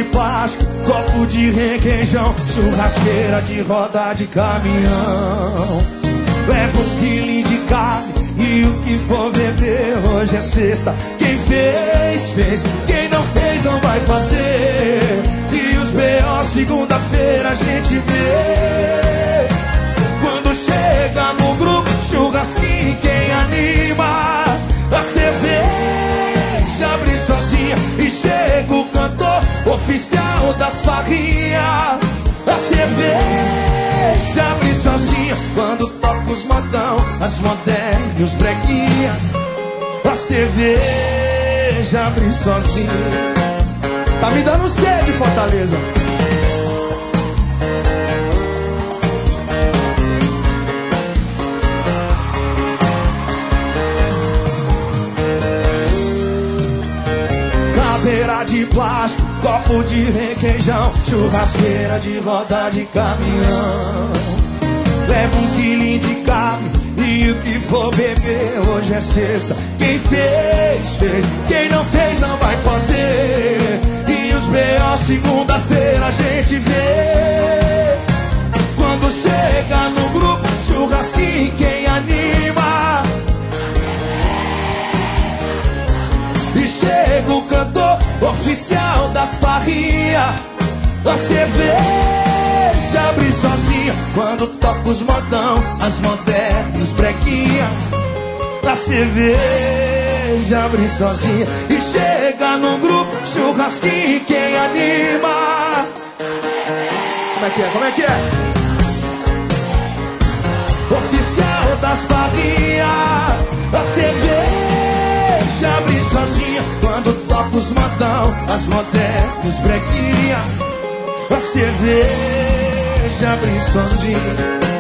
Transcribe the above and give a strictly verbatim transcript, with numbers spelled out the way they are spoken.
de plástico, copo de requeijão, churrasqueira de roda de caminhão. Leva um quilinho de carne e o que for beber. Hoje é sexta, quem fez, fez. Quem não fez, não vai fazer. E os B O segunda-feira a gente vê. Quando chega no grupo, churrasquinho, quem anima? A cerveja abre sozinha e chega o cantor oficial das farrinhas. A cerveja abre sozinha quando toca os modão, as modernas e os breguinha. A cerveja abre sozinha. Tá me dando sede, Fortaleza. Cadeira de plástico, copo de requeijão, churrasqueira de roda de caminhão. Leva um quilinho de carne e o que for beber. Hoje é sexta, quem fez, fez. Quem não fez, não vai fazer. E os B O segunda-feira a gente vê. Quando chega no grupo, churrasquinho, quem anima? E chega o cantor oficial das farrinhas. A cerveja abre sozinha quando toca os modão, as modernas, os breguinha. A cerveja abre sozinha e chega no grupo, churrasquinho, quem anima? Como é que é? Como é que é? Oficial das farrinhas. A cerveja abre sozinha quando toca os modão, as modernas, os breguinha. A cerveja abre sozinha.